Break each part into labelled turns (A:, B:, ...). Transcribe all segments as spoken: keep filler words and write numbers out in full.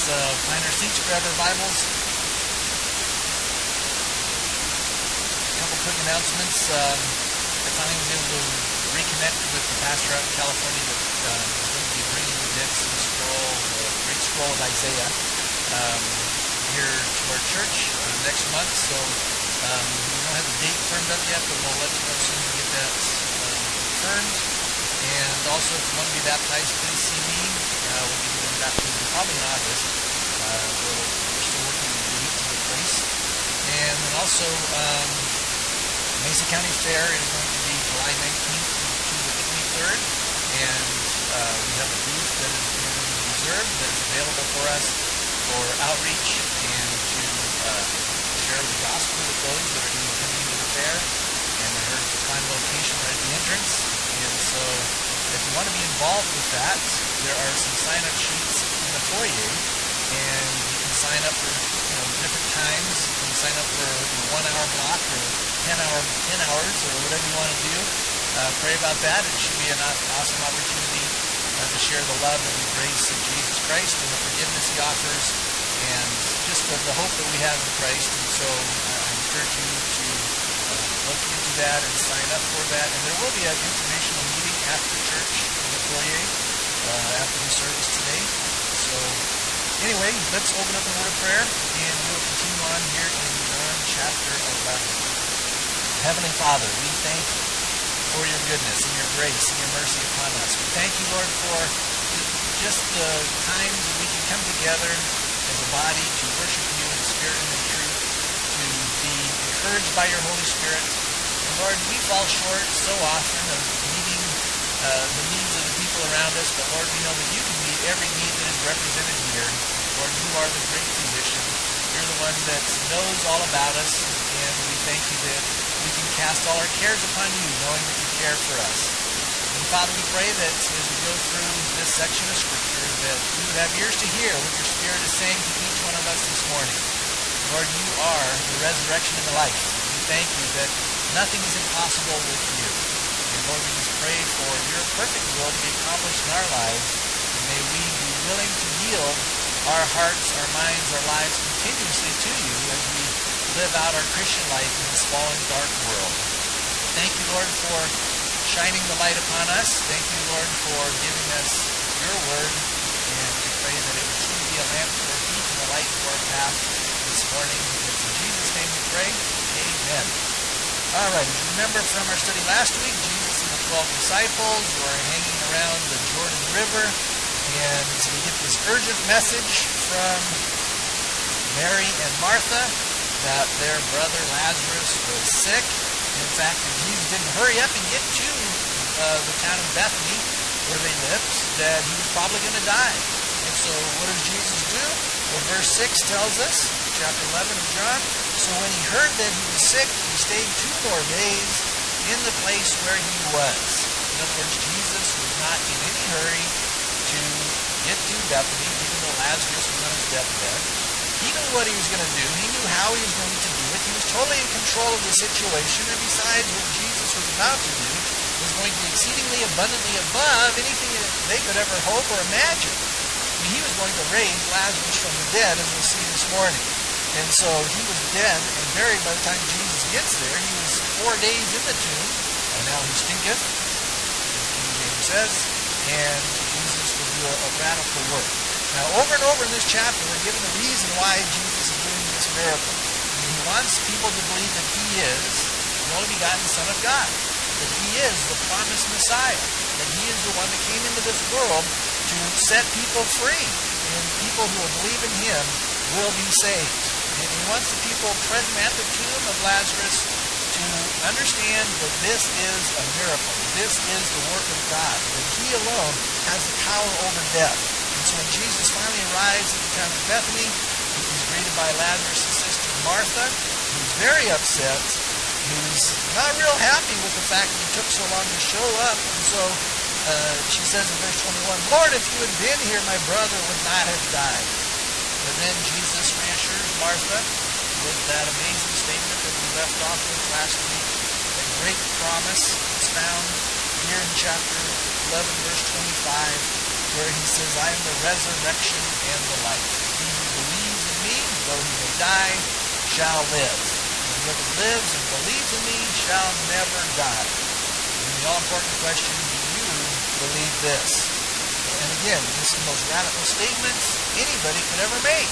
A: Let's uh, find our seats, grab our Bibles. A couple quick announcements. Um, I finally was able to reconnect with the pastor out in California that um, is going to be bringing the Dead Sea Scroll, the Great Scroll of Isaiah, um, here to our church uh, next month. So um, we don't have the date firmed up yet, but we'll let you know as soon as we get that um, confirmed. And also, if you want to be baptized, please see me. Uh, we'll be doing baptism probably in August. Uh, we're, we're still working on the date to the place. And then also, um, Mesa County Fair is going to be July nineteenth to the twenty-third. And uh, we have a booth that has been reserved that is available for us for outreach and to uh, share the gospel with those that are going to be coming into the fair. And I heard it's a prime location right at the entrance. And so if you want to be involved with that, there are some sign-up sheets in the foyer, and you can sign up for you know different times. You can sign up for a one-hour block or ten hour, ten hours or whatever you want to do. Uh, pray about that. It should be an awesome opportunity uh, to share the love and the grace of Jesus Christ and the forgiveness He offers, and just the, the hope that we have in Christ. And so uh, I encourage you to uh, look into that and sign up for that. And there will be an informational meeting after church in the foyer uh, after the service today. So anyway, let's open up in a word of prayer, and we'll continue on here in John chapter eleven. Heavenly Father, we thank you for your goodness and your grace and your mercy upon us. We thank you, Lord, for just the times that we can come together as a body to worship you in spirit and in truth, to be encouraged by your Holy Spirit. And Lord, we fall short so often of meeting uh, the needs of the people around us, but Lord, we know that you can meet every need that is represented here. Lord, you are the great physician. You're the one that knows all about us, and we thank you that we can cast all our cares upon you, knowing that you care for us. And Father, we pray that as we go through this section of Scripture, that we would have ears to hear what your Spirit is saying to each one of us this morning. Lord, you are the resurrection and the life. We thank you that nothing is impossible with you. And Lord, we just pray for your perfect will to be accomplished in our lives. And may we be willing to yield our hearts, our minds, our lives continuously to you as we live out our Christian life in this fallen, dark world. Thank you, Lord, for shining the light upon us. Thank you, Lord, for giving us your word. And we pray that it would truly be a lamp to our feet and a light to our path this morning. It's in Jesus' name we pray. Amen. All right, as you remember from our study last week, Jesus and the twelve disciples were hanging around the Jordan River, and we get this urgent message from Mary and Martha that their brother Lazarus was sick. In fact, if Jesus didn't hurry up and get to uh, the town of Bethany, where they lived, that he was probably going to die. And so what does Jesus do? Well, verse six tells us, chapter eleven of John, so when he heard that he was sick, he stayed two more days in the place where he was. In other words, Jesus was not in any hurry to get to Bethany, even though Lazarus was on his deathbed. He knew what he was going to do. He knew how he was going to do it. He was totally in control of the situation. And besides, what Jesus was about to do was going to be exceedingly abundantly above anything that they could ever hope or imagine. I mean, he was going to raise Lazarus from the dead, as we'll see this morning. And so he was dead and buried by the time Jesus gets there. He was four days in the tomb, and now he stinketh, as King James says, and Jesus will do a, a radical work. Now, over and over in this chapter, we're given the reason why Jesus is doing this miracle. I mean, he wants people to believe that he is the only begotten Son of God, that he is the promised Messiah, that he is the one that came into this world to set people free, and people who will believe in him will be saved. And he wants the people present at the tomb of Lazarus to understand that this is a miracle. This is the work of God, that he alone has the power over death. And so when Jesus finally arrives at the town of Bethany, he's greeted by Lazarus' sister Martha, who's very upset, who's not real happy with the fact that he took so long to show up. And so uh, she says in verse twenty-one, Lord, if you had been here, my brother would not have died. But then Jesus reassures Martha with that amazing statement that we left off with last week, a great promise. It's found here in chapter eleven, verse twenty-five. where he says, I am the resurrection and the life. He who believes in me, though he may die, shall live. And whoever lives and believes in me shall never die. And the all-important question, do you believe this? And again, this is the most radical statement anybody could ever make.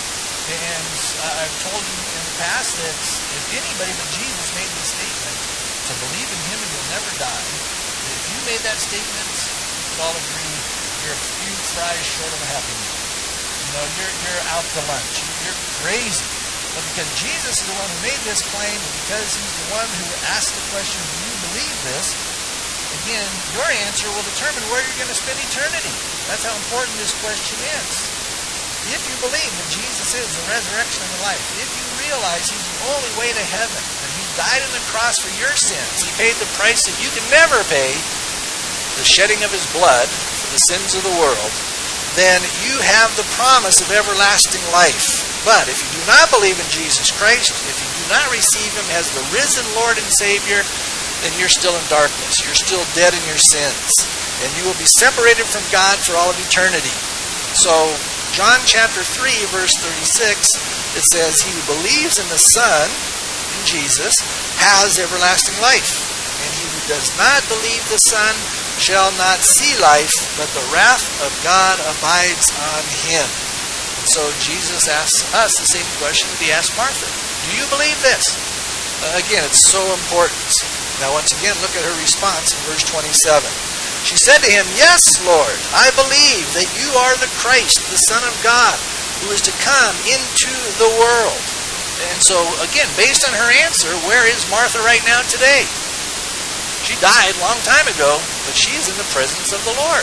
A: And uh, I've told you in the past that if anybody but Jesus made this statement, to believe in him and you'll never die, that if you made that statement, we'd all agree you're a few fries short of a happy meal. You know, you're, you're out to lunch. You're crazy. But because Jesus is the one who made this claim, and because he's the one who asked the question, do you believe this? Again, your answer will determine where you're going to spend eternity. That's how important this question is. If you believe that Jesus is the resurrection and the life, if you realize he's the only way to heaven, and he died on the cross for your sins, he paid the price that you can never pay, the shedding of his blood for the sins of the world, then you have the promise of everlasting life. But if you do not believe in Jesus Christ, if you do not receive him as the risen Lord and Savior, then you're still in darkness. You're still dead in your sins. And you will be separated from God for all of eternity. So, John chapter three, verse thirty-six, it says, he who believes in the Son, in Jesus, has everlasting life. And he who does not believe the Son shall not see life, but the wrath of God abides on him. And so Jesus asks us the same question that he asked Martha. Do you believe this? Uh, again, it's so important. Now once again, look at her response in verse twenty-seven. She said to him, yes, Lord, I believe that you are the Christ, the Son of God, who is to come into the world. And so, again, based on her answer, where is Martha right now today? She died a long time ago, but she's in the presence of the Lord.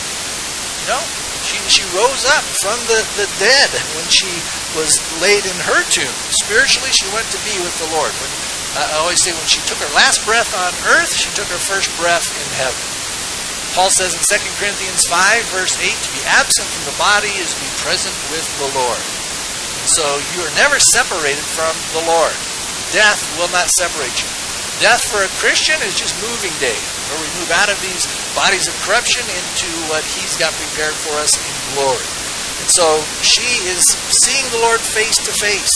A: You know, she, she rose up from the, the dead when she was laid in her tomb. Spiritually, she went to be with the Lord. When, I always say when she took her last breath on earth, she took her first breath in heaven. Paul says in Second Corinthians five, verse eight, to be absent from the body is to be present with the Lord. And so you are never separated from the Lord. Death will not separate you. Death for a Christian is just moving day, where we move out of these bodies of corruption into what he's got prepared for us in glory. And so she is seeing the Lord face to face.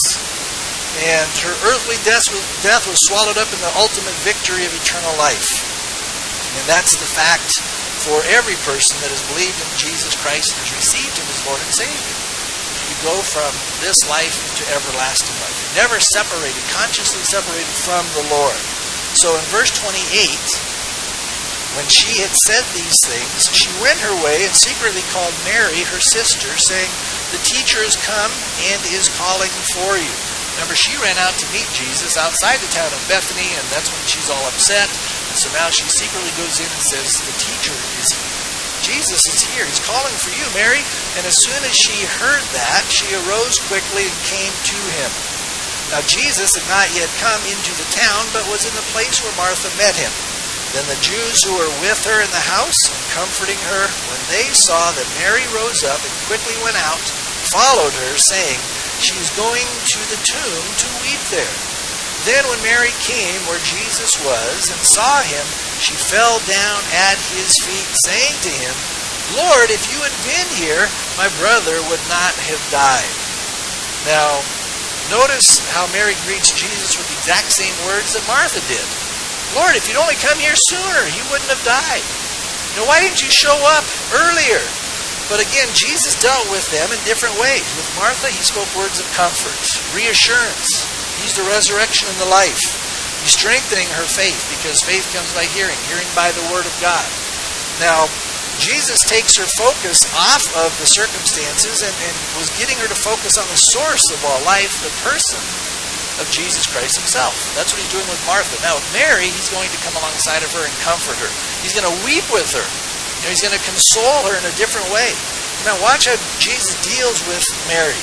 A: And her earthly death was, death was swallowed up in the ultimate victory of eternal life. And that's the fact for every person that has believed in Jesus Christ and has received him as Lord and Savior. You go from this life into everlasting life. You're never separated, consciously separated from the Lord. So in verse twenty-eight, when she had said these things, she went her way and secretly called Mary, her sister, saying, the teacher has come and is calling for you. Remember, she ran out to meet Jesus outside the town of Bethany, and that's when she's all upset. And so now she secretly goes in and says, the teacher is here. Jesus is here. He's calling for you, Mary. And as soon as she heard that, she arose quickly and came to him. Now Jesus had not yet come into the town, but was in the place where Martha met him. Then the Jews who were with her in the house, comforting her, when they saw that Mary rose up and quickly went out, followed her, saying, she is going to the tomb to weep there. Then when Mary came where Jesus was and saw him, she fell down at his feet, saying to him, Lord, if you had been here, my brother would not have died. Now, notice how Mary greets Jesus with the exact same words that Martha did. Lord, if you'd only come here sooner, he wouldn't have died. Now, why didn't you show up earlier? But again, Jesus dealt with them in different ways. With Martha, he spoke words of comfort, reassurance. He's the resurrection and the life. He's strengthening her faith because faith comes by hearing, hearing by the word of God. Now, Jesus takes her focus off of the circumstances and, and was getting her to focus on the source of all life, the person of Jesus Christ himself. That's what he's doing with Martha. Now, with Mary, he's going to come alongside of her and comfort her. He's going to weep with her. You know, he's going to console her in a different way. Now, watch how Jesus deals with Mary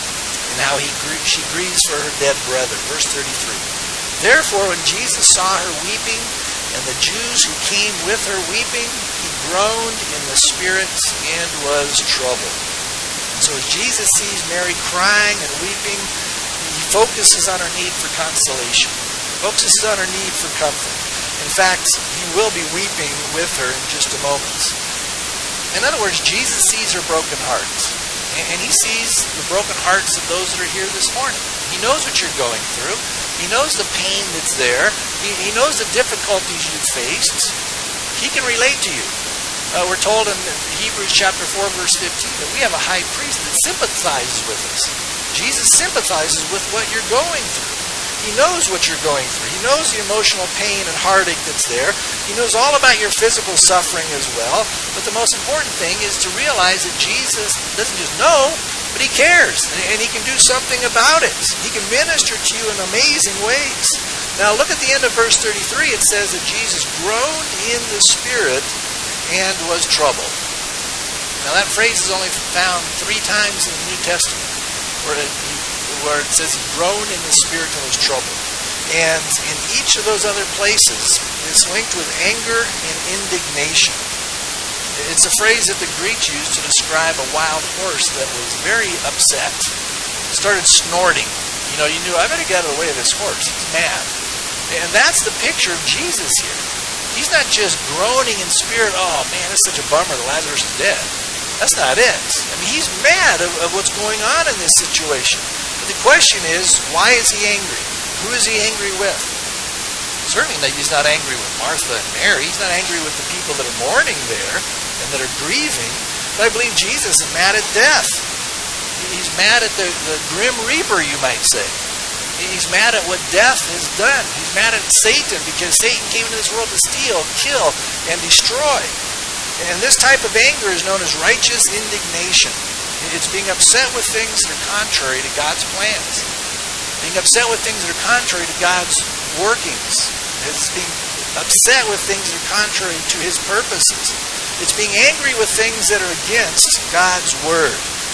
A: and how he she grieves for her dead brother. Verse thirty-three. Therefore, when Jesus saw her weeping, and the Jews who came with her weeping, he groaned in the spirit and was troubled. And so as Jesus sees Mary crying and weeping, he focuses on her need for consolation. He focuses on her need for comfort. In fact, he will be weeping with her in just a moment.
B: In other words, Jesus sees her broken hearts. And he sees the broken hearts of those that are here this morning. He knows what you're going through. He knows the pain that's there. He, he knows the difficulties you've faced. He can relate to you. Uh, we're told in Hebrews chapter four, verse fifteen, that we have a high priest that sympathizes with us. Jesus sympathizes with what you're going through. He knows what you're going through. He knows the emotional pain and heartache that's there. He knows all about your physical suffering as well. But the most important thing is to realize that Jesus doesn't just know, but He cares. And He can do something about it. He can minister to you in amazing ways. Now look at the end of verse thirty-three. It says that Jesus groaned in the Spirit and was troubled. Now that phrase is only found three times in the New Testament, where it, where it says He groaned in the Spirit and was troubled. And in each of those other places, it's linked with anger and indignation. It's a phrase that the Greeks used to describe a wild horse that was very upset. It started snorting. You know, you knew, I better get out of the way of this horse. He's mad. And that's the picture of Jesus here. He's not just groaning in spirit, oh man, it's such a bummer that Lazarus is dead. That's not it. I mean, he's mad of, of what's going on in this situation. But the question is, why is he angry? Who is he angry with? Certainly he's not angry with Martha and Mary. He's not angry with the people that are mourning there and that are grieving. But I believe Jesus is mad at death. He's mad at the, the grim reaper, you might say. He's mad at what death has done. He's mad at Satan because Satan came into this world to steal, kill, and destroy. And this type of anger is known as righteous indignation. It's being upset with things that are contrary to God's plans. Being upset with things that are contrary to God's workings. It's being upset with things that are contrary to His purposes. It's being angry with things that are against God's Word.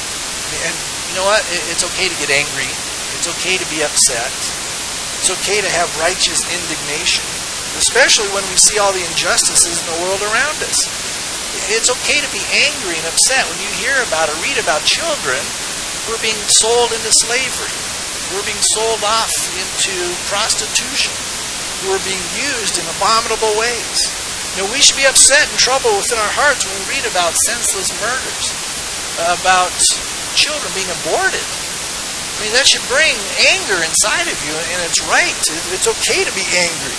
B: And you know what? It's okay to get angry. It's okay to be upset. It's okay to have righteous indignation, especially when we see all the injustices in the world around us. It's okay to be angry and upset when you hear about or read about children who are being sold into slavery, who are being sold off into prostitution, who are being used in abominable ways. You know, we should be upset and troubled within our hearts when we read about senseless murders, about children being aborted. I mean, that should bring anger inside of you, and it's right. It's okay to be angry.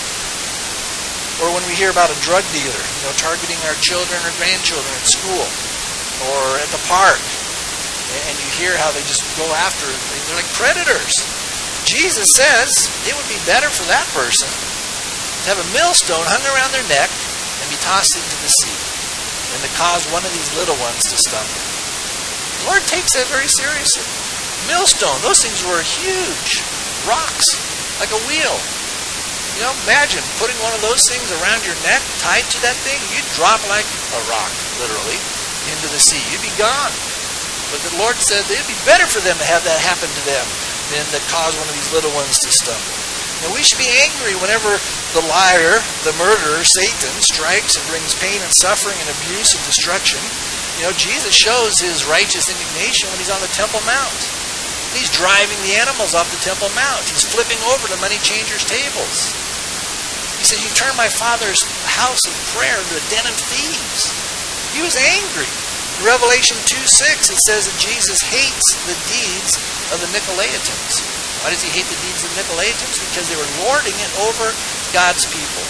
B: Or when we hear about a drug dealer, you know, targeting our children or grandchildren at school or at the park, and you hear how they just go after, they're like predators. Jesus says it would be better for that person to have a millstone hung around their neck and be tossed into the sea than to cause one of these little ones to stumble. The Lord takes that very seriously. Millstone, those things were huge. Rocks, like a wheel. You know, imagine putting one of those things around your neck, tied to that thing, you'd drop like a rock, literally, into the sea. You'd be gone. But the Lord said that it'd be better for them to have that happen to them than to cause one of these little ones to stumble. Now we should be angry whenever the liar, the murderer, Satan, strikes and brings pain and suffering and abuse and destruction. You know, Jesus shows His righteous indignation when He's on the Temple Mount. He's driving the animals off the Temple Mount. He's flipping over the money changers' tables. He said, "You turned my Father's house of prayer into a den of thieves." He was angry. In Revelation two six, it says that Jesus hates the deeds of the Nicolaitans. Why does He hate the deeds of the Nicolaitans? Because they were lording it over God's people.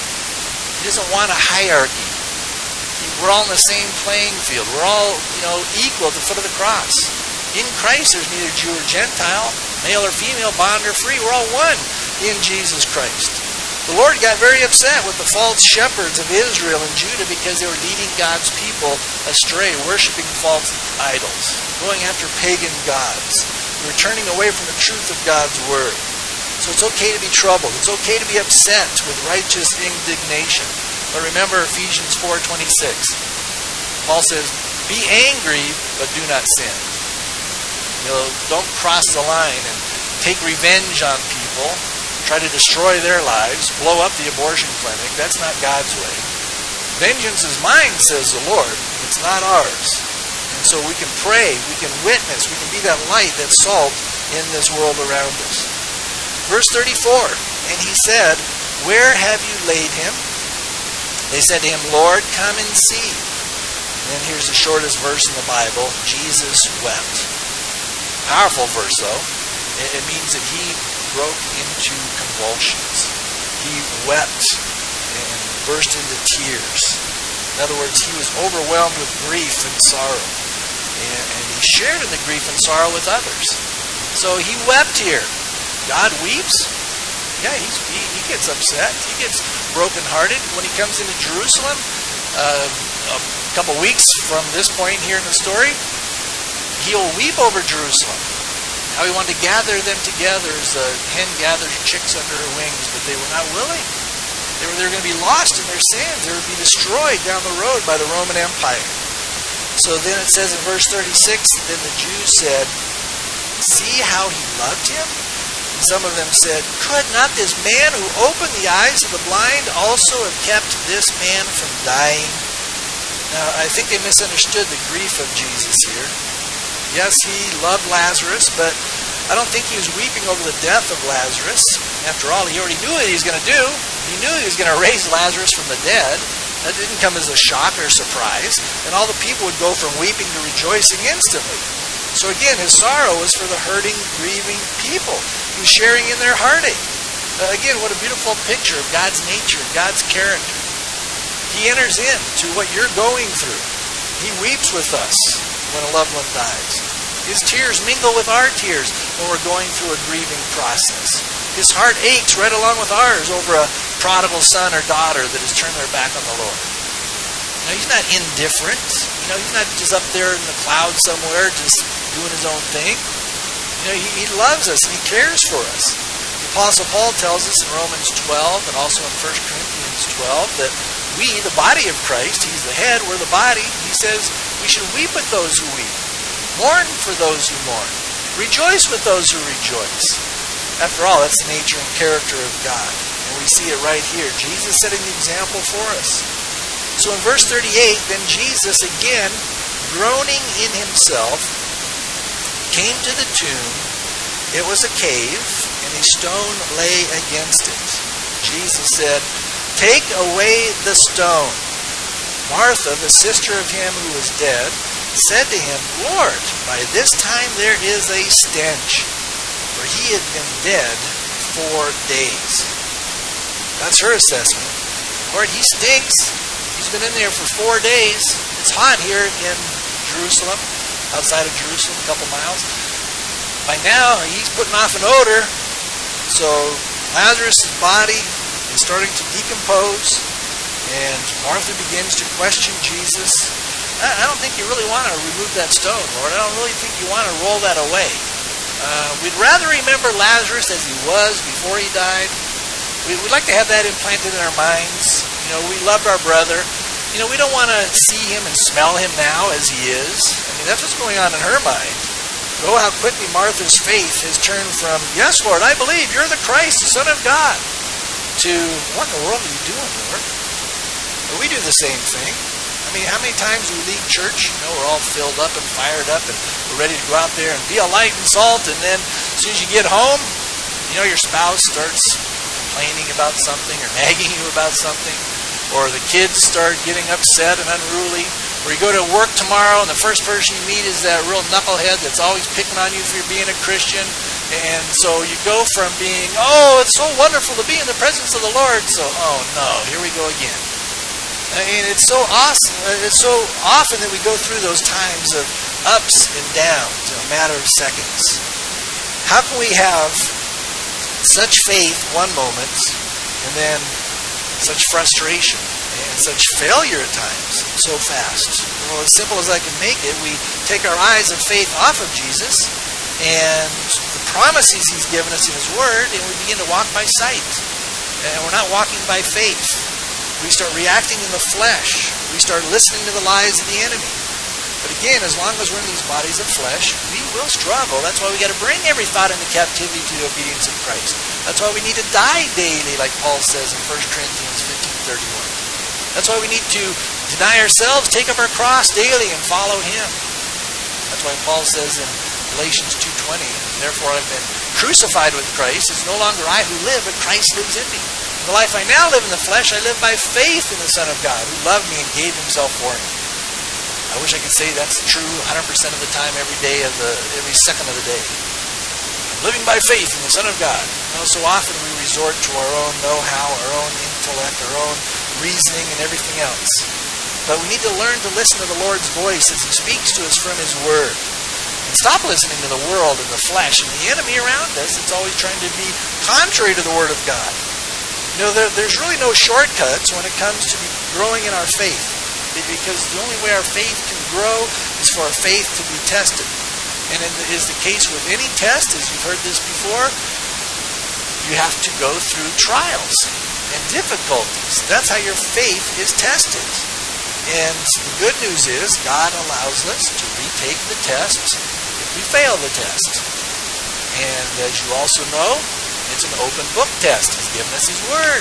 B: He doesn't want a hierarchy. We're all in the same playing field. We're all, you know, equal at the foot of the cross. In Christ, there's neither Jew or Gentile, male or female, bond or free. We're all one in Jesus Christ. The Lord got very upset with the false shepherds of Israel and Judah because they were leading God's people astray, worshiping false idols, going after pagan gods. They were turning away from the truth of God's Word. So it's okay to be troubled. It's okay to be upset with righteous indignation. But remember Ephesians four twenty-six. Paul says, "Be angry, but do not sin." You know, don't cross the line and take revenge on people, try to destroy their lives, blow up the abortion clinic. That's not God's way. Vengeance is mine, says the Lord. It's not ours. And so we can pray, we can witness, we can be that light, that salt in this world around us. Verse thirty-four, and he said, "Where have you laid him?" They said to him, "Lord, come and see." And here's the shortest verse in the Bible. Jesus wept. Powerful verse, though. It means that he broke into convulsions. He wept and burst into tears. In other words, he was overwhelmed with grief and sorrow. And, and he shared in the grief and sorrow with others. So he wept here. God weeps? Yeah, he's, he, he gets upset. He gets brokenhearted when he comes into Jerusalem. Uh, a couple weeks from this point here in the story, he'll weep over Jerusalem. How he wanted to gather them together as a hen gathers chicks under her wings, but they were not willing. They were, they were going to be lost in their sins. They would be destroyed down the road by the Roman Empire. So then it says in verse thirty-six, then the Jews said, see how he loved him? And some of them said, could not this man who opened the eyes of the blind also have kept this man from dying? Now, I think they misunderstood the grief of Jesus here. Yes, he loved Lazarus, but I don't think he was weeping over the death of Lazarus. After all, he already knew what he was going to do. He knew he was going to raise Lazarus from the dead. That didn't come as a shock or a surprise. And all the people would go from weeping to rejoicing instantly. So again, his sorrow was for the hurting, grieving people. He was sharing in their heartache. Uh, again, what a beautiful picture of God's nature, God's character. He enters into what you're going through. He weeps with us when a loved one dies. His tears mingle with our tears when we're going through a grieving process. His heart aches right along with ours over a prodigal son or daughter that has turned their back on the Lord. Now, he's not indifferent. You know, he's not just up there in the clouds somewhere just doing his own thing. You know, he, he loves us and he cares for us. The Apostle Paul tells us in Romans twelve and also in First Corinthians twelve that we, the body of Christ, he's the head, we're the body. He says we should weep with those who weep, mourn for those who mourn, rejoice with those who rejoice. After all, that's the nature and character of God. And we see it right here. Jesus setting the example for us. So in verse thirty-eight, then Jesus again, groaning in himself, came to the tomb. It was a cave, and a stone lay against it. Jesus said, take away the stone. Martha, the sister of him who was dead, said to him, Lord, by this time there is a stench, for he had been dead four days. That's her assessment. Lord, he stinks. He's been in there for four days. It's hot here in Jerusalem, outside of Jerusalem, a couple miles. By now, he's putting off an odor. So Lazarus' body is starting to decompose, and Martha begins to question Jesus. I don't think you really want to remove that stone, Lord. I don't really think you want to roll that away. Uh, we'd rather remember Lazarus as he was before he died. We'd like to have that implanted in our minds. You know, we loved our brother. You know, we don't want to see him and smell him now as he is. I mean, that's what's going on in her mind. But oh, how quickly Martha's faith has turned from, yes, Lord, I believe you're the Christ, the Son of God, to, what in the world are you doing, Lord? Well, we do the same thing. I mean, how many times do we leave church? You know, we're all filled up and fired up, and we're ready to go out there and be a light and salt, and then as soon as you get home, you know, your spouse starts complaining about something or nagging you about something, or the kids start getting upset and unruly, or you go to work tomorrow and the first person you meet is that real knucklehead that's always picking on you for being a Christian, and so you go from being, oh, it's so wonderful to be in the presence of the Lord, so, oh no, here we go again. I mean, it's so awesome, it's so often that we go through those times of ups and downs in a matter of seconds. How can we have such faith one moment and then such frustration and such failure at times so fast? Well, as simple as I can make it, we take our eyes of faith off of Jesus and the promises he's given us in his word, and we begin to walk by sight. And we're not walking by faith. We start reacting in the flesh. We start listening to the lies of the enemy. But again, as long as we're in these bodies of flesh, we will struggle. That's why we got to bring every thought into captivity to the obedience of Christ. That's why we need to die daily, like Paul says in First Corinthians fifteen thirty-one. That's why we need to deny ourselves, take up our cross daily, and follow him. That's why Paul says in Galatians two twenty, therefore I've been crucified with Christ. It's no longer I who live, but Christ lives in me. The life I now live in the flesh, I live by faith in the Son of God, who loved me and gave himself for me. I wish I could say that's true one hundred percent of the time, every day of the, every second of the day. I'm living by faith in the Son of God. You know, so often we resort to our own know-how, our own intellect, our own reasoning, and everything else. But we need to learn to listen to the Lord's voice as He speaks to us from His Word. And stop listening to the world and the flesh and the enemy around us. It's always trying to be contrary to the Word of God. You know, there, there's really no shortcuts when it comes to growing in our faith. Because the only way our faith can grow is for our faith to be tested. And it is the case with any test, as you've heard this before, you have to go through trials and difficulties. That's how your faith is tested. And the good news is God allows us to retake the test if we fail the test. And as you also know, it's an open book test. He's given us His Word.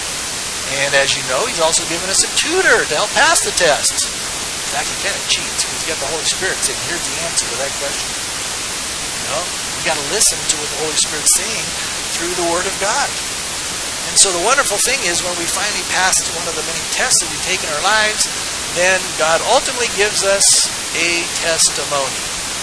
B: And as you know, He's also given us a tutor to help pass the test. In fact, He kind of cheats because He's got the Holy Spirit saying, here's the answer to that question. You know, we've got to listen to what the Holy Spirit's saying through the Word of God. And so the wonderful thing is when we finally pass one of the many tests that we take in our lives, then God ultimately gives us a testimony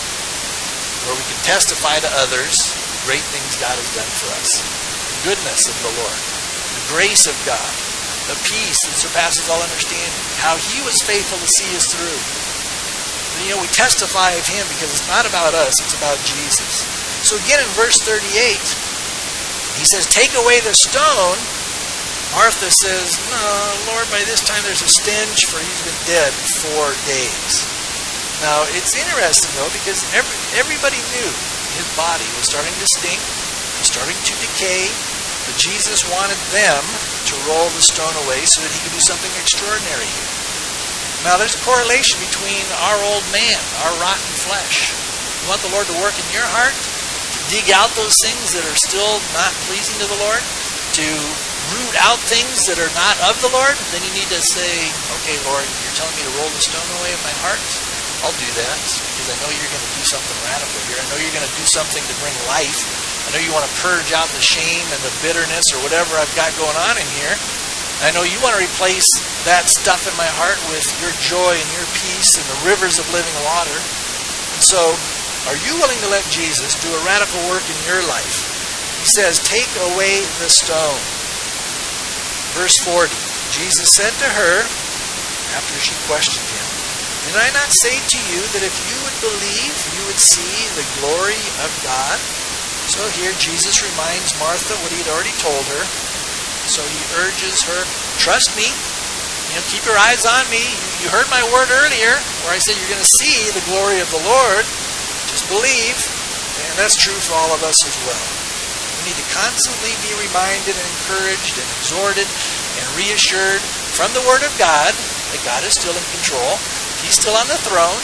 B: where we can testify to others the great things God has done for us. The goodness of the Lord, the grace of God, the peace that surpasses all understanding, how He was faithful to see us through. And, you know, we testify of Him because it's not about us, it's about Jesus. So again in verse thirty-eight, He says, take away the stone. Martha says, no, Lord, by this time there's a stench, for He's been dead four days. Now, it's interesting, though, because every, everybody knew His body was starting to stink, it was starting to decay, but Jesus wanted them to roll the stone away so that He could do something extraordinary here. Now, there's a correlation between our old man, our rotten flesh. You want the Lord to work in your heart? Dig out those things that are still not pleasing to the Lord, to root out things that are not of the Lord, then you need to say, okay, Lord, you're telling me to roll the stone away of my heart? I'll do that, because I know you're going to do something radical here. I know you're going to do something to bring life. I know you want to purge out the shame and the bitterness or whatever I've got going on in here. I know you want to replace that stuff in my heart with your joy and your peace and the rivers of living water. And so, are you willing to let Jesus do a radical work in your life? He says, take away the stone. Verse forty, Jesus said to her, after she questioned Him, did I not say to you that if you would believe, you would see the glory of God? So here Jesus reminds Martha what He had already told her. So He urges her, trust me, you know, keep your eyes on me. You heard my word earlier where I said you're going to see the glory of the Lord. Just believe, and that's true for all of us as well. We need to constantly be reminded and encouraged and exhorted and reassured from the Word of God that God is still in control. He's still on the throne.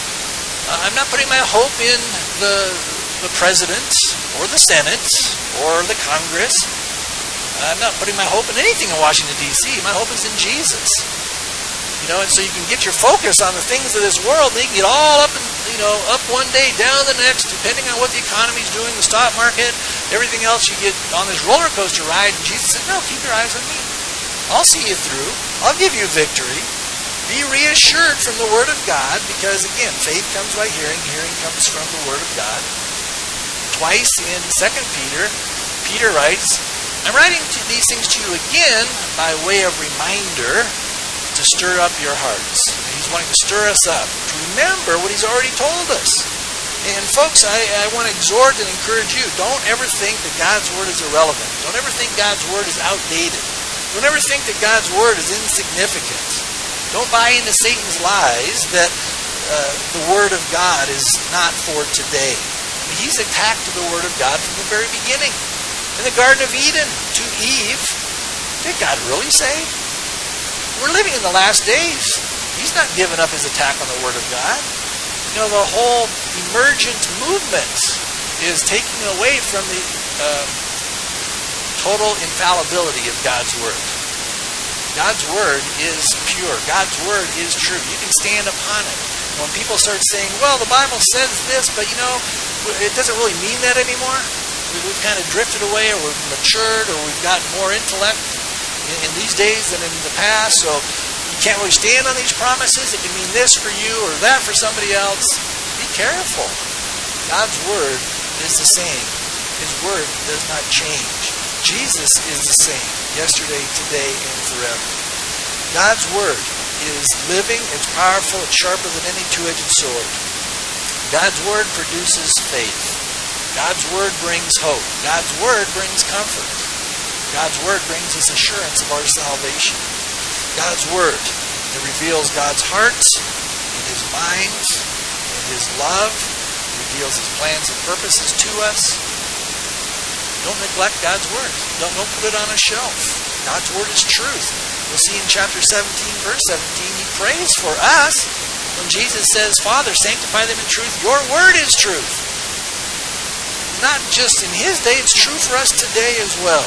B: Uh, I'm not putting my hope in the, the President or the Senate or the Congress. I'm not putting my hope in anything in Washington, D C My hope is in Jesus. You know, and so you can get your focus on the things of this world, and you can get all up, and you know, up one day, down the next, depending on what the economy's doing, the stock market, everything else. You get on this roller coaster ride, and Jesus said, "No, keep your eyes on me. I'll see you through. I'll give you victory. Be reassured from the Word of God, because again, faith comes by hearing, hearing comes from the Word of God." Twice in Second Peter, Peter writes, "I'm writing to these things to you again by way of reminder, to stir up your hearts." He's wanting to stir us up, to remember what He's already told us. And folks, I, I want to exhort and encourage you, don't ever think that God's Word is irrelevant. Don't ever think God's Word is outdated. Don't ever think that God's Word is insignificant. Don't buy into Satan's lies that uh, the Word of God is not for today. I mean, he's attacked the Word of God from the very beginning. In the Garden of Eden, to Eve, did God really say? We're living in the last days. He's not giving up His attack on the Word of God. You know, the whole emergent movement is taking away from the uh, total infallibility of God's Word. God's Word is pure. God's Word is true. You can stand upon it. When people start saying, well, the Bible says this, but you know, it doesn't really mean that anymore. We've kind of drifted away, or we've matured, or we've gotten more intellect in these days than in the past, so you can't really stand on these promises. It can mean this for you or that for somebody else. Be careful. God's Word is the same. His Word does not change. Jesus is the same yesterday, today, and forever. God's Word is living, it's powerful, it's sharper than any two-edged sword. God's Word produces faith. God's Word brings hope. God's Word brings comfort. God's Word brings us assurance of our salvation. God's Word that reveals God's heart and His mind and His love, reveals His plans and purposes to us. Don't neglect God's Word. Don't, don't put it on a shelf. God's Word is truth. We'll see in chapter seventeen, verse seventeen, He prays for us when Jesus says, Father, sanctify them in truth. Your Word is truth. Not just in His day, it's true for us today as well.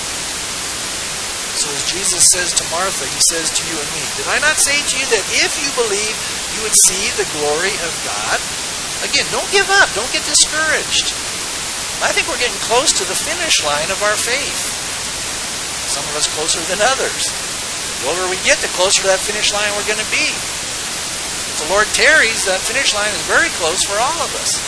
B: So as Jesus says to Martha, He says to you and me, did I not say to you that if you believe, you would see the glory of God? Again, don't give up. Don't get discouraged. I think we're getting close to the finish line of our faith. Some of us closer than others. The older we get, the closer to that finish line we're going to be. If the Lord tarries, that finish line is very close for all of us.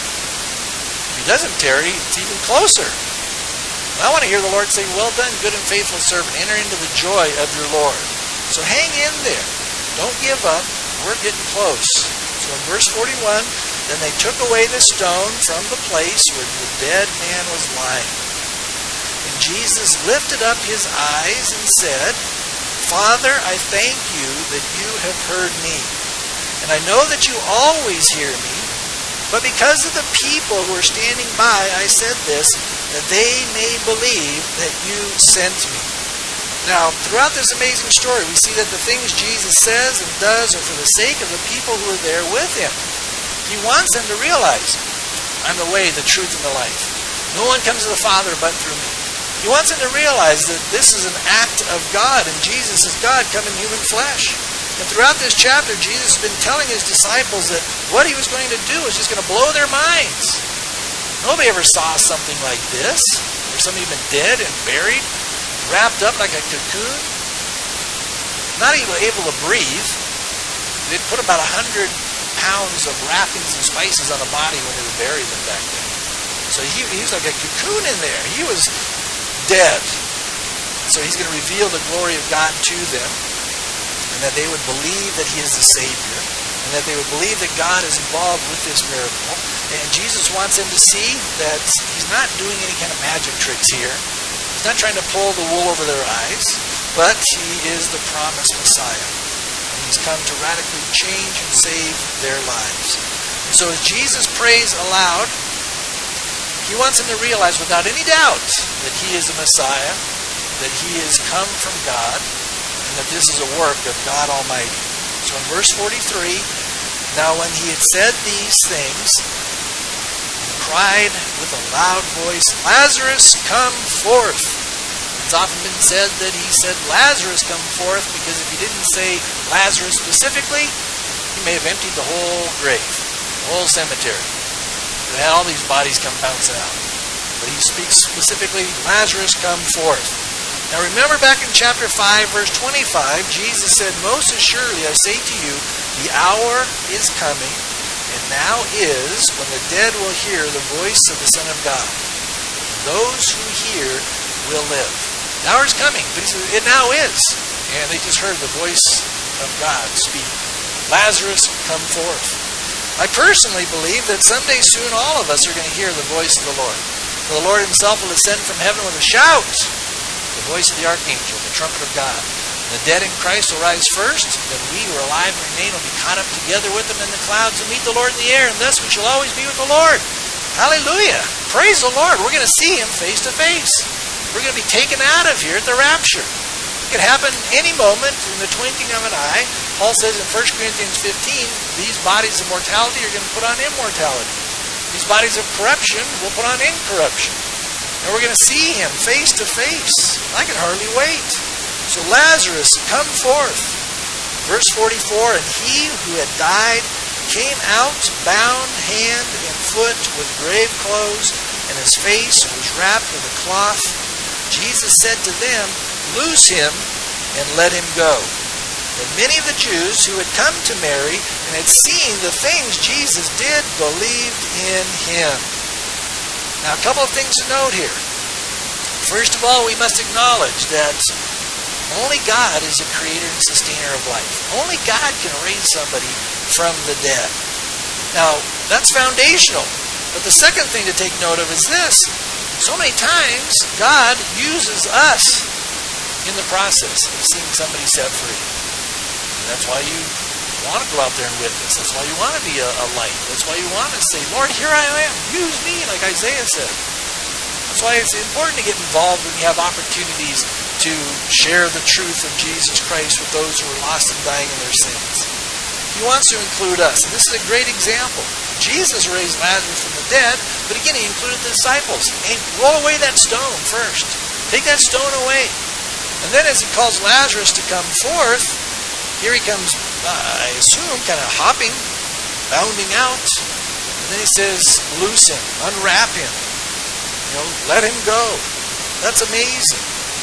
B: If He doesn't tarry, it's even closer. I want to hear the Lord say, well done, good and faithful servant. Enter into the joy of your Lord. So hang in there. Don't give up. We're getting close. So in verse forty-one, then they took away the stone from the place where the dead man was lying. And Jesus lifted up His eyes and said, Father, I thank you that you have heard me. And I know that you always hear me. But because of the people who are standing by, I said this, that they may believe that you sent me. Now, throughout this amazing story, we see that the things Jesus says and does are for the sake of the people who are there with Him. He wants them to realize, I'm the way, the truth, and the life. No one comes to the Father but through me. He wants them to realize that this is an act of God, and Jesus is God come in human flesh. And throughout this chapter, Jesus has been telling His disciples that what He was going to do is just going to blow their minds. Nobody ever saw something like this, where somebody had been dead and buried, wrapped up like a cocoon, not even able to breathe. They'd put about a hundred pounds of wrappings and spices on a body when they would bury them back then. So he, he was like a cocoon in there. He was dead. So He's going to reveal the glory of God to them, and that they would believe that He is the Savior, and that they would believe that God is involved with this miracle. And Jesus wants them to see that He's not doing any kind of magic tricks here. He's not trying to pull the wool over their eyes, but He is the promised Messiah. And He's come to radically change and save their lives. And so as Jesus prays aloud, He wants them to realize without any doubt that He is the Messiah, that He is come from God, and that this is a work of God Almighty. So in verse forty-three, now when He had said these things, He cried with a loud voice, Lazarus, come forth. It's often been said that He said, Lazarus, come forth, because if He didn't say Lazarus specifically, He may have emptied the whole grave, the whole cemetery. They had all these bodies come bouncing out. But He speaks specifically, Lazarus, come forth. Now remember back in chapter five, verse twenty-five, Jesus said, Most assuredly I say to you, the hour is coming, and now is, when the dead will hear the voice of the Son of God. Those who hear will live. The hour is coming, but He said, it now is. And they just heard the voice of God speak. Lazarus, come forth. I personally believe that someday soon all of us are going to hear the voice of the Lord. For the Lord Himself will ascend from heaven with a shout, the voice of the archangel, the trumpet of God. And the dead in Christ will rise first, then we who are alive and remain will be caught up together with them in the clouds and meet the Lord in the air, and thus we shall always be with the Lord. Hallelujah! Praise the Lord! We're going to see Him face to face. We're going to be taken out of here at the rapture. It could happen any moment in the twinkling of an eye. Paul says in First Corinthians fifteen, these bodies of mortality are going to put on immortality. These bodies of corruption will put on incorruption. And we're going to see Him face to face. I can hardly wait. So Lazarus, come forth. Verse forty-four, and he who had died came out, bound hand and foot with grave clothes, and his face was wrapped with a cloth. Jesus said to them, Loose him and let him go. that many of the Jews who had come to Mary and had seen the things Jesus did believed in him. Now, a couple of things to note here. First of all, we must acknowledge that only God is the creator and sustainer of life. Only God can raise somebody from the dead. Now, that's foundational. But the second thing to take note of is this. So many times, God uses us in the process of seeing somebody set free. And that's why you want to go out there and witness. That's why you want to be a, a light. That's why you want to say, Lord, here I am. Use me, like Isaiah said. That's why it's important to get involved when you have opportunities to share the truth of Jesus Christ with those who are lost and dying in their sins. He wants to include us. And this is a great example. Jesus raised Lazarus from the dead, but again, he included the disciples. Hey, roll away that stone first. Take that stone away. And then as he calls Lazarus to come forth, here he comes, uh, I assume, kind of hopping, bounding out. And then he says, loose him, unwrap him. You know, let him go. That's amazing.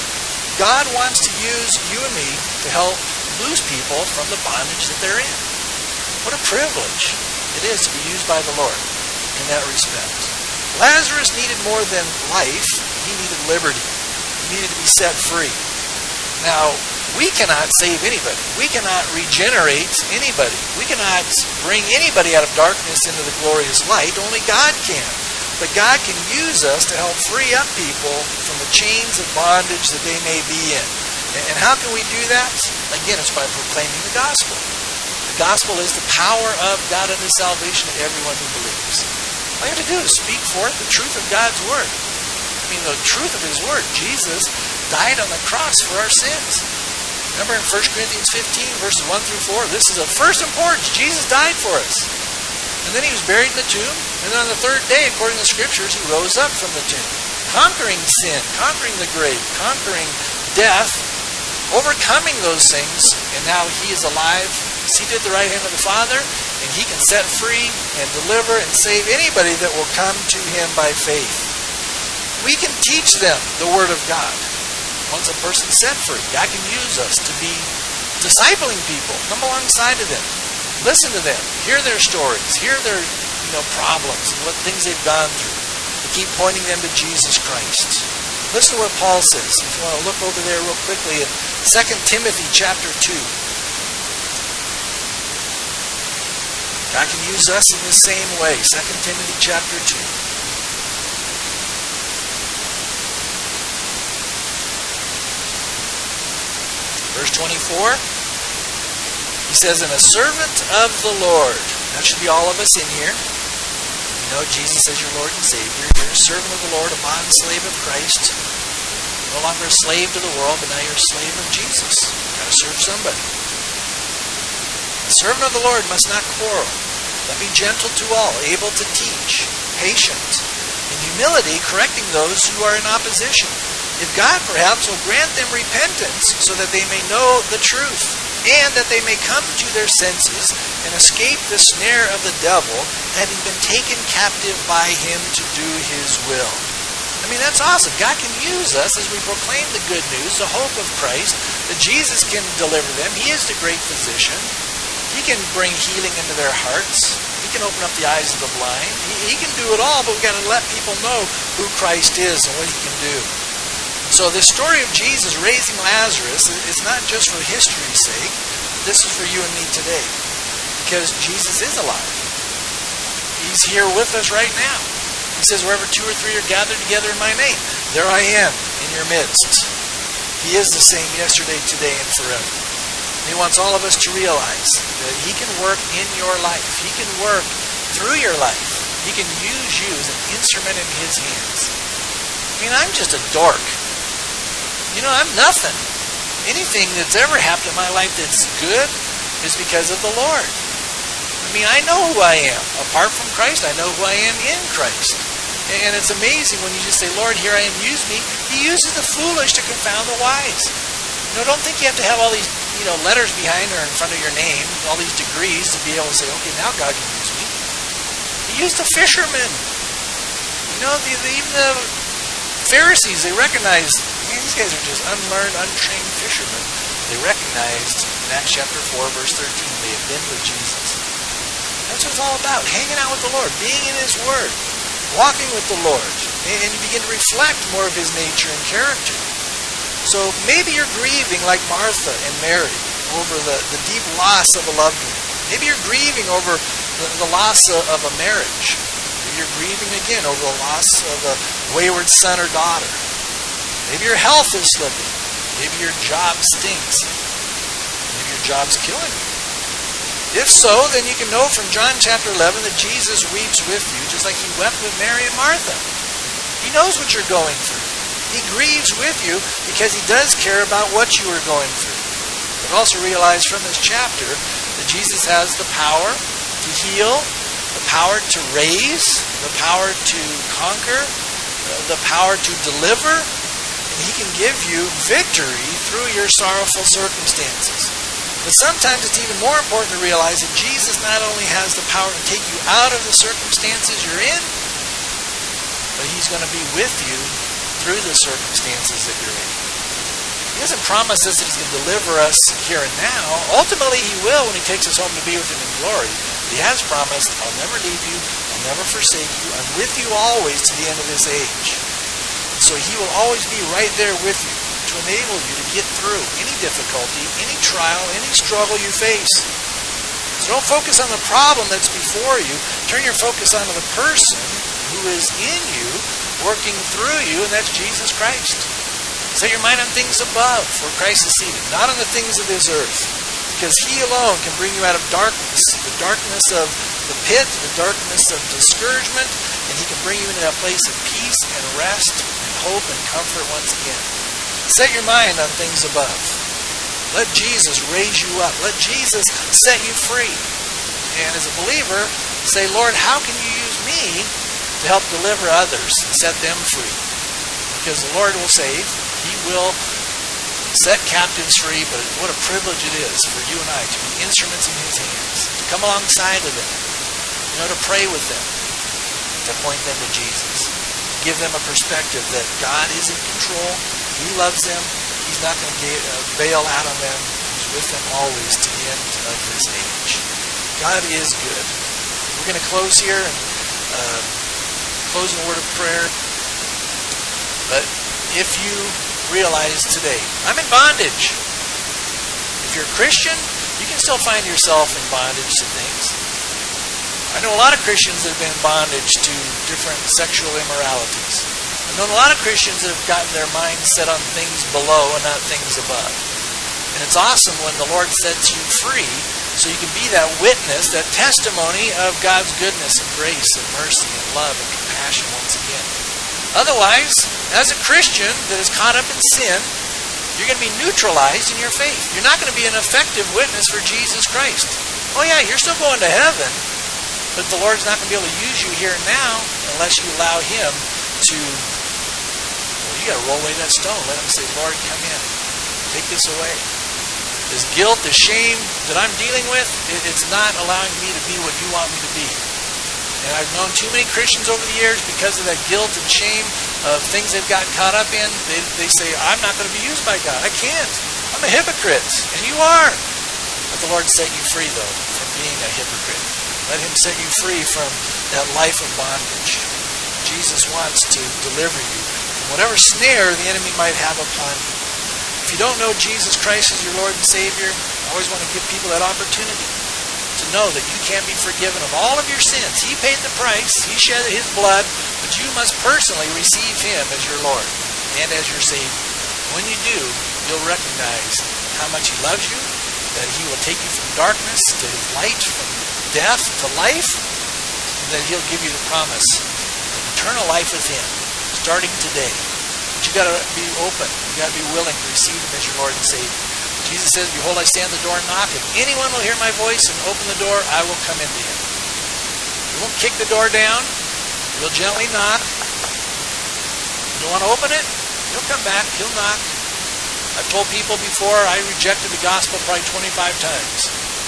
B: God wants to use you and me to help loose people from the bondage that they're in. What a privilege it is to be used by the Lord in that respect. Lazarus needed more than life. He needed liberty. He needed to be set free. Now, we cannot save anybody. We cannot regenerate anybody. We cannot bring anybody out of darkness into the glorious light. Only God can. But God can use us to help free up people from the chains of bondage that they may be in. And how can we do that? Again, it's by proclaiming the gospel. The gospel is the power of God unto salvation to everyone who believes. All you have to do is speak forth the truth of God's word. I mean, the truth of his word. Jesus died on the cross for our sins. Remember in First Corinthians fifteen, verses one through four, this is of first importance. Jesus died for us. And then he was buried in the tomb. And then on the third day, according to the Scriptures, he rose up from the tomb. Conquering sin, conquering the grave, conquering death, overcoming those things. And now he is alive, seated at the right hand of the Father. And he can set free and deliver and save anybody that will come to him by faith. We can teach them the Word of God. Once a person's set free, God can use us to be discipling people. Come alongside of them. Listen to them. Hear their stories. Hear their you know, problems and what things they've gone through. To keep pointing them to Jesus Christ. Listen to what Paul says. If you want to look over there real quickly in Second Timothy chapter two. God can use us in the same way. Second Timothy chapter two. Verse twenty-four. He says, and a servant of the Lord. That should be all of us in here. You know, Jesus is your Lord and Savior. You're a servant of the Lord, a bondslave of Christ. No longer a slave to the world, but now you're a slave of Jesus. You've got to serve somebody. The servant of the Lord must not quarrel, but be gentle to all, able to teach, patient, in humility correcting those who are in opposition. If God perhaps will grant them repentance so that they may know the truth, and that they may come to their senses and escape the snare of the devil, having been taken captive by him to do his will. I mean, that's awesome. God can use us as we proclaim the good news, the hope of Christ, that Jesus can deliver them. He is the great physician. He can bring healing into their hearts. He can open up the eyes of the blind. He, he can do it all, but we've got to let people know who Christ is and what he can do. So this story of Jesus raising Lazarus is not just for history's sake. This is for you and me today. Because Jesus is alive. He's here with us right now. He says, wherever two or three are gathered together in my name, there I am in your midst. He is the same yesterday, today, and forever. And he wants all of us to realize that he can work in your life. He can work through your life. He can use you as an instrument in his hands. I mean, I'm just a dork. You know, I'm nothing. Anything that's ever happened in my life that's good is because of the Lord. I mean, I know who I am. Apart from Christ, I know who I am in Christ. And it's amazing when you just say, Lord, here I am, use me. He uses the foolish to confound the wise. You know, don't think you have to have all these, you know, letters behind or in front of your name, all these degrees to be able to say, okay, now God can use me. He used the fishermen. You know, the, the, even the Pharisees, they recognized, man, these guys are just unlearned, untrained fishermen. They recognized in Acts chapter four, verse thirteen, they have been with Jesus. That's what it's all about, hanging out with the Lord, being in His Word, walking with the Lord, and you begin to reflect more of His nature and character. So maybe you're grieving like Martha and Mary over the, the deep loss of a loved one. Maybe you're grieving over the, the loss of, of a marriage. Maybe you're grieving again over the loss of a wayward son or daughter. Maybe your health is slipping. Maybe your job stinks. Maybe your job's killing you. If so, then you can know from John chapter eleven that Jesus weeps with you, just like He wept with Mary and Martha. He knows what you're going through. He grieves with you because He does care about what you are going through. But also realize from this chapter that Jesus has the power to heal, the power to raise, the power to conquer, the power to deliver, and He can give you victory through your sorrowful circumstances. But sometimes it's even more important to realize that Jesus not only has the power to take you out of the circumstances you're in, but He's going to be with you through the circumstances that you're in. He doesn't promise us that He's going to deliver us here and now. Ultimately, He will when He takes us home to be with Him in glory. But He has promised, I'll never leave you, I'll never forsake you, I'm with you always to the end of this age. And so He will always be right there with you to enable you to get through any difficulty, any trial, any struggle you face. So don't focus on the problem that's before you. Turn your focus onto the person who is in you, working through you, and that's Jesus Christ. Set your mind on things above, where Christ is seated, not on the things of this earth. Because He alone can bring you out of darkness, the darkness of the pit, the darkness of discouragement, and He can bring you into that place of peace and rest and hope and comfort once again. Set your mind on things above. Let Jesus raise you up. Let Jesus set you free. And as a believer, say, Lord, how can you use me to help deliver others and set them free? Because the Lord will save. He will set captives free, but what a privilege it is for you and I to be instruments in His hands, to come alongside of them, you know, to pray with them, to point them to Jesus, give them a perspective that God is in control. He loves them. He's not going to bail out on them. He's with them always to the end of this age. God is good. We're going to close here and uh, close in a word of prayer. But if you realize today, I'm in bondage. If you're a Christian, you can still find yourself in bondage to things. I know a lot of Christians that have been in bondage to different sexual immoralities. I've known a lot of Christians that have gotten their minds set on things below and not things above. And it's awesome when the Lord sets you free so you can be that witness, that testimony of God's goodness and grace and mercy and love and compassion once again. Otherwise, as a Christian that is caught up in sin, you're going to be neutralized in your faith. You're not going to be an effective witness for Jesus Christ. Oh yeah, you're still going to heaven, but the Lord's not going to be able to use you here and now unless you allow Him to, well, you got to roll away that stone. Let Him say, Lord, come in. Take this away. This guilt, this shame that I'm dealing with, it's not allowing me to be what you want me to be. And I've known too many Christians over the years because of that guilt and shame of things they've gotten caught up in. They, they say, I'm not going to be used by God. I can't. I'm a hypocrite. And you are. But the Lord set you free, though, from being a hypocrite. Let Him set you free from that life of bondage. Jesus wants to deliver you from whatever snare the enemy might have upon you. If you don't know Jesus Christ as your Lord and Savior, I always want to give people that opportunity to know that you can be forgiven of all of your sins. He paid the price. He shed His blood, but you must personally receive Him as your Lord and as your Savior. When you do, you'll recognize how much He loves you, that He will take you from darkness to His light, from death to life, and that He'll give you the promise of eternal life with Him, starting today. But you got to be open. You got to be willing to receive Him as your Lord and Savior. Jesus says, behold, I stand at the door and knock. If anyone will hear my voice and open the door, I will come into him. You won't kick the door down. You'll gently knock. You don't want to open it? He'll come back. He'll knock. I've told people before I rejected the gospel probably twenty-five times.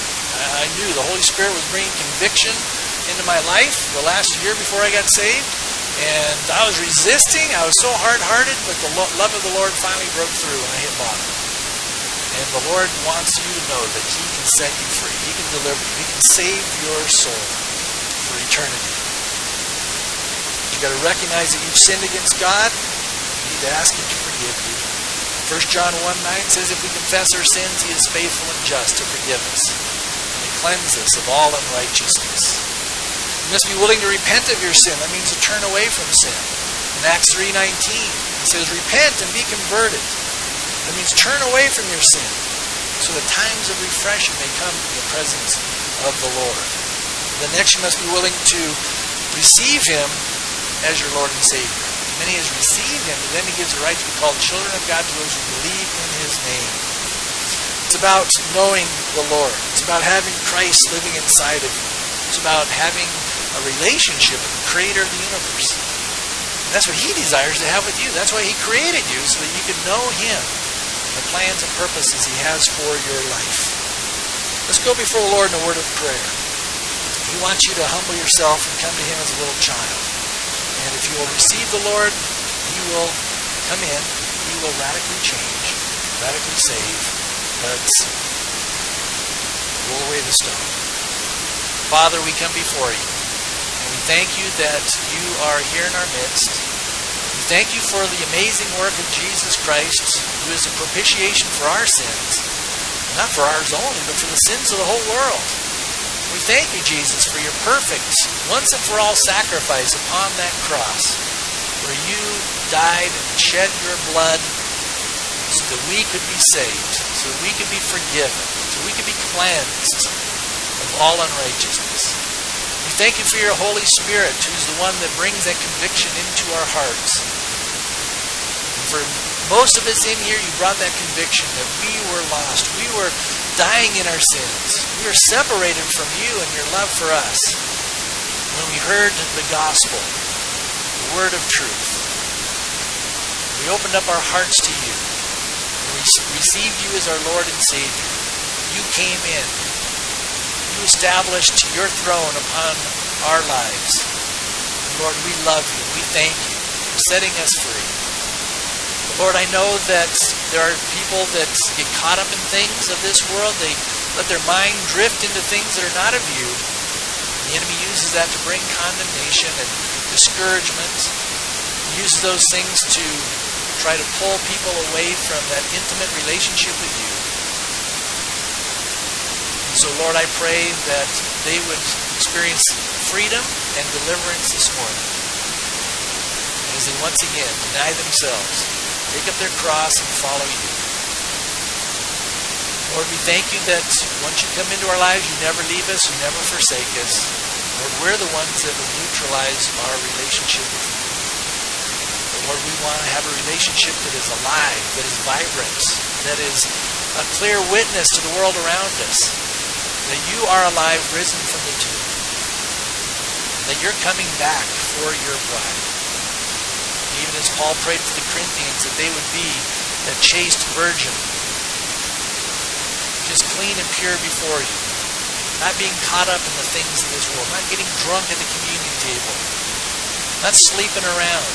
B: I knew the Holy Spirit was bringing conviction into my life the last year before I got saved. And I was resisting. I was so hard-hearted, but the love of the Lord finally broke through and I hit bottom. And the Lord wants you to know that He can set you free. He can deliver you. He can save your soul for eternity. You've got to recognize that you've sinned against God. You need to ask Him to forgive you. First John one nine says, if we confess our sins, He is faithful and just to forgive us and to cleanse us of all unrighteousness. You must be willing to repent of your sin. That means to turn away from sin. In Acts three nineteen, it says, repent and be converted. That means turn away from your sin so that times of refreshing may come in the presence of the Lord. Then next you must be willing to receive Him as your Lord and Savior. Many has received Him, and then He gives the right to be called children of God to those who believe in His name. It's about knowing the Lord. It's about having Christ living inside of you. It's about having a relationship with the Creator of the universe. And that's what He desires to have with you. That's why He created you, so that you can know Him, the plans and purposes He has for your life. Let's go before the Lord in a word of prayer. He wants you to humble yourself and come to Him as a little child. And if you will receive the Lord, He will come in. He will radically change, radically save, but roll away the stone. Father, we come before You, and we thank You that You are here in our midst. We thank You for the amazing work of Jesus Christ, who is a propitiation for our sins, not for ours only, but for the sins of the whole world. We thank You, Jesus, for Your perfect, once and for all sacrifice upon that cross, where You died and shed Your blood so that we could be saved, so that we could be forgiven, so we could be cleansed of all unrighteousness. We thank You for Your Holy Spirit, who's the one that brings that conviction into our hearts. And for most of us in here, You brought that conviction that we were lost. We were dying in our sins. We were separated from You and Your love for us. When we heard the gospel, the word of truth, we opened up our hearts to You and we received You as our Lord and Savior. You came in. You established Your throne upon our lives. And Lord, we love You. We thank You for setting us free. Lord, I know that there are people that get caught up in things of this world. They let their mind drift into things that are not of You. The enemy uses that to bring condemnation and discouragement. He uses those things to try to pull people away from that intimate relationship with You. And so, Lord, I pray that they would experience freedom and deliverance this morning as they once again deny themselves, take up their cross and follow You. Lord, we thank You that once You come into our lives, You never leave us, You never forsake us. Lord, we're the ones that will neutralize our relationship with You. But Lord, we want to have a relationship that is alive, that is vibrant, that is a clear witness to the world around us, that You are alive, risen from the tomb, that You're coming back for Your bride. Even as Paul prayed for the Corinthians, that they would be that chaste virgin, just clean and pure before You, not being caught up in the things of this world, not getting drunk at the communion table, not sleeping around,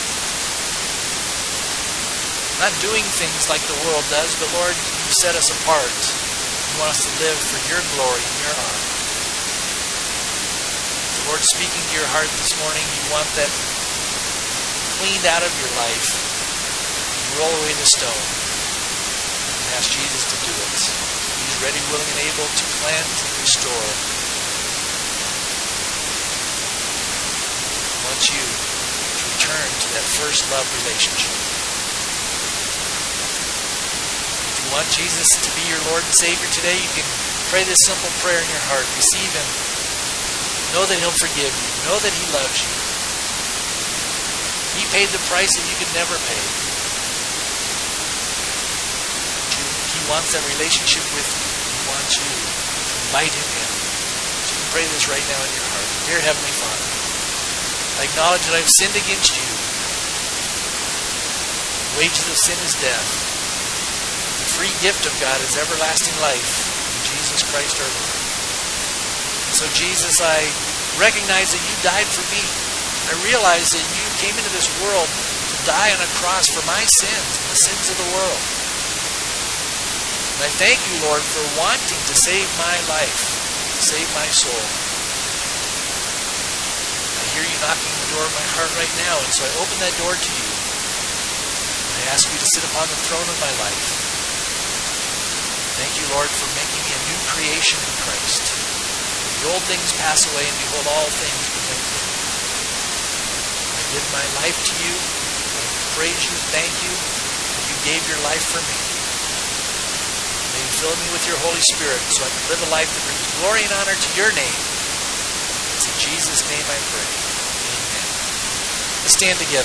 B: not doing things like the world does, but Lord, You set us apart. You want us to live for Your glory and Your honor. The Lord, speaking to your heart this morning, You want that cleaned out of your life. You roll away the stone and ask Jesus to do it. He's ready, willing, and able to cleanse and restore. He wants you to return to that first love relationship. If you want Jesus to be your Lord and Savior today, you can pray this simple prayer in your heart. Receive Him. Know that He'll forgive you. Know that He loves you. He paid the price that you could never pay. He wants that relationship with you. He wants you to invite Him in. So you can pray this right now in your heart. Dear Heavenly Father, I acknowledge that I've sinned against You. The wages of sin is death. The free gift of God is everlasting life in Jesus Christ our Lord. And so Jesus, I recognize that You died for me. I realize that You came into this world to die on a cross for my sins and the sins of the world. And I thank you, Lord, for wanting to save my life, to save my soul. I hear you knocking on the door of my heart right now, and so I open that door to you. I ask you to sit upon the throne of my life. Thank you, Lord, for making me a new creation in Christ. The old things pass away, and behold, all things become new. I give my life to you. I praise you, thank you, that you gave your life for me. May you fill me with your Holy Spirit so I can live a life that brings glory and honor to your name. It's in Jesus' name I pray. Amen. Let's stand together.